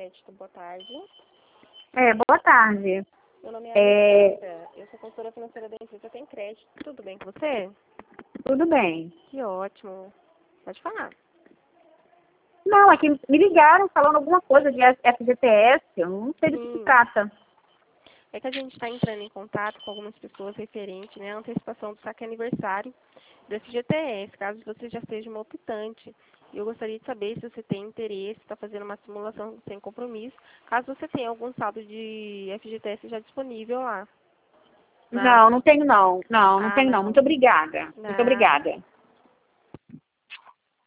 Crédito. Boa tarde. Boa tarde. Meu nome é Anita. Eu sou consultora financeira da empresa Tem Crédito. Tudo bem com você? Tudo bem. Que ótimo. Pode falar. Não, é que me ligaram falando alguma coisa de FGTS, eu não sei do que se Sim. trata. É que a gente está entrando em contato com algumas pessoas referente, né, à antecipação do saque aniversário do FGTS, caso você já seja uma optante. E eu gostaria de saber se você tem interesse, está fazendo uma simulação sem compromisso, caso você tenha algum saldo de FGTS já disponível lá. Não tenho não. Não Ah, tenho não. não. Muito obrigada. Muito Nada. obrigada.